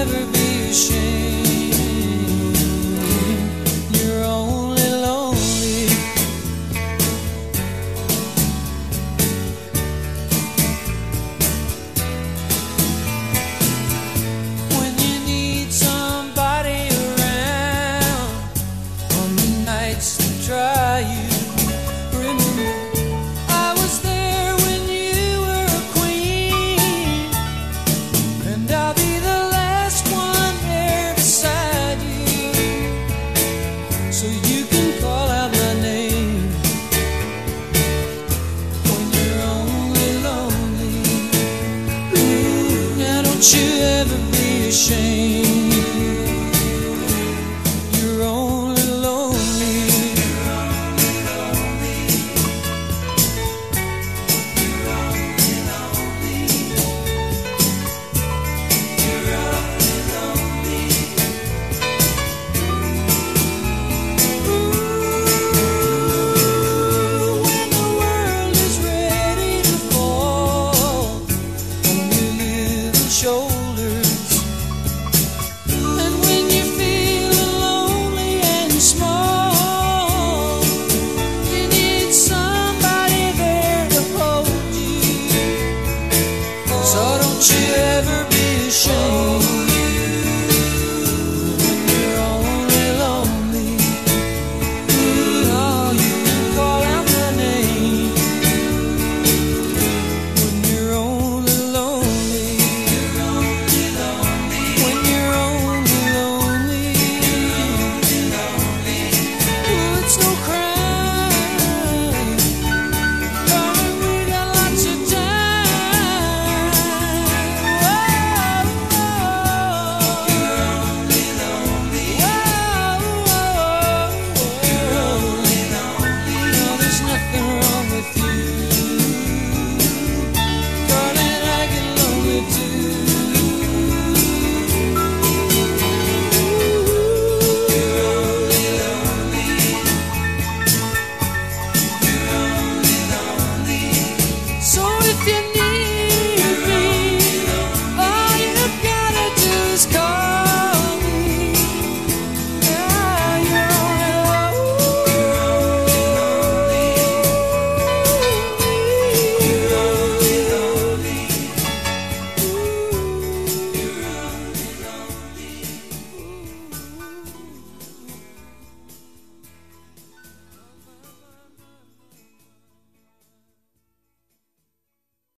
ever be ashamed. You're only lonely. When you need somebody around on the nights that try you. Remember, I was there when you were a queen, and I'll be the last one there beside you, so you can call out my name when you're only lonely. Ooh, now don't you ever be ashamed.